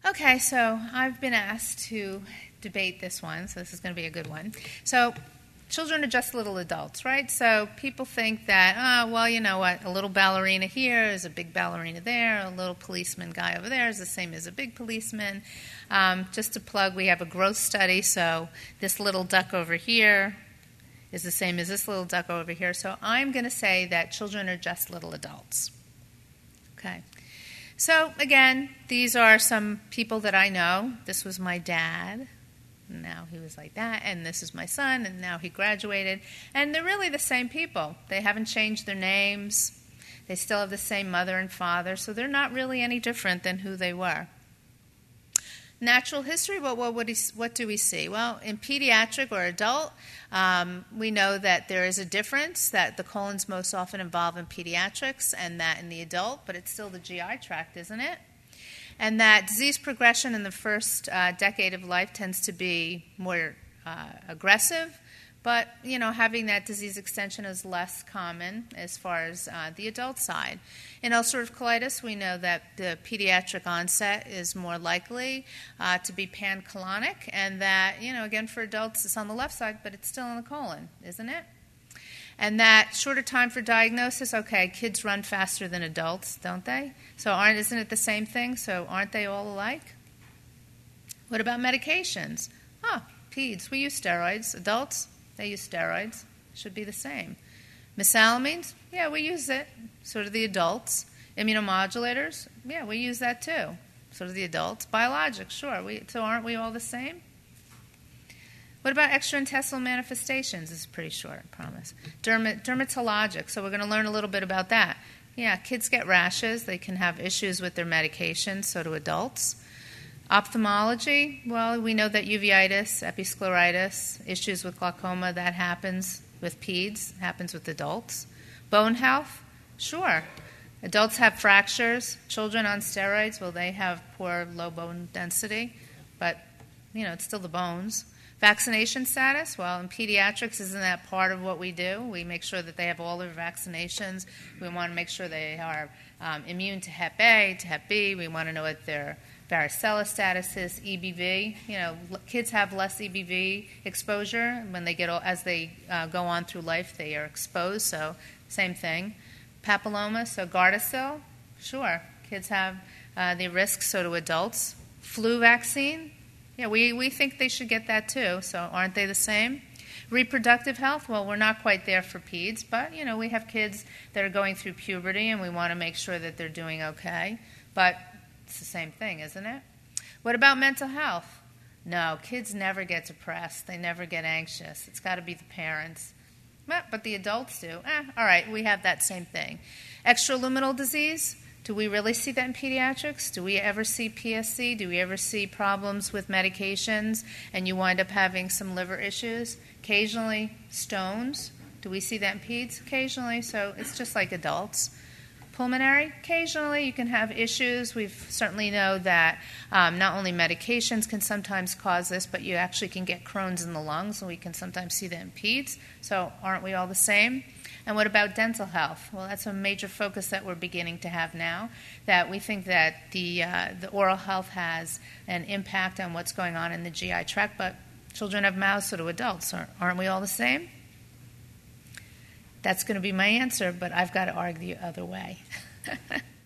Okay, so I've been asked to debate this one, so this is going to be a good one. So children are just little adults, right? So people think that, well, you know what, a little ballerina here is a big ballerina there, a little policeman guy over there is the same as a big policeman. Just to plug, we have a growth study, so this little duck over here is the same as this little duck over here. So I'm going to say that children are just little adults. Okay. So, again, these are some people that I know. This was my dad. Now he was like that. And this is my son. And now he graduated. And they're really the same people. They haven't changed their names. They still have the same mother and father. So they're not really any different than who they were. Natural history, well, what do we see? Well, in pediatric or adult, we know that there is a difference, that the colon's most often involved in pediatrics and that in the adult, but it's still the GI tract, isn't it? And that disease progression in the first decade of life tends to be more aggressive, but, you know, having that disease extension is less common as far as the adult side. In ulcerative colitis, we know that the pediatric onset is more likely to be pancolonic, and that, you know, again, for adults, it's on the left side, but it's still in the colon, isn't it? And that shorter time for diagnosis, okay, kids run faster than adults, don't they? So isn't it the same thing? So aren't they all alike? What about medications? Peds, we use steroids. Adults, they use steroids. Should be the same. Mesalamines, yeah, we use it. So do the adults. Immunomodulators, yeah, we use that too. So do the adults. Biologics, sure. So aren't we all the same? What about extraintestinal manifestations? This is pretty short, I promise. Dermatologic, so we're going to learn a little bit about that. Yeah, kids get rashes. They can have issues with their medications, so do adults. Ophthalmology, well, we know that uveitis, episcleritis, issues with glaucoma, that happens with peds, happens with adults. Bone health, sure. Adults have fractures. Children on steroids, well, they have poor low bone density, but, you know, it's still the bones. Vaccination status, well, in pediatrics, isn't that part of what we do? We make sure that they have all their vaccinations. We want to make sure they are immune to Hep A, to Hep B. We want to know what their varicella status is, EBV. You know, kids have less EBV exposure when they get as they go on through life. They are exposed. So same thing. Papilloma, so Gardasil, sure. Kids have the risk. So do adults. Flu vaccine, yeah, we think they should get that too. So aren't they the same? Reproductive health, well, we're not quite there for peds, but you know, we have kids that are going through puberty, and we want to make sure that they're doing okay. But it's the same thing, isn't it? What about mental health? No, kids never get depressed. They never get anxious. It's got to be the parents. But the adults do. All right, we have that same thing. Extraluminal disease, do we really see that in pediatrics? Do we ever see PSC? Do we ever see problems with medications and you wind up having some liver issues? Occasionally, stones. Do we see that in peds? Occasionally, so it's just like adults. Pulmonary, occasionally you can have issues. We certainly know that not only medications can sometimes cause this, but you actually can get Crohn's in the lungs, and we can sometimes see that in peds. So aren't we all the same? And what about dental health? Well, that's a major focus that we're beginning to have now, that we think that the oral health has an impact on what's going on in the GI tract, but children have mouths, so do adults. Aren't we all the same? That's going to be my answer, but I've got to argue the other way.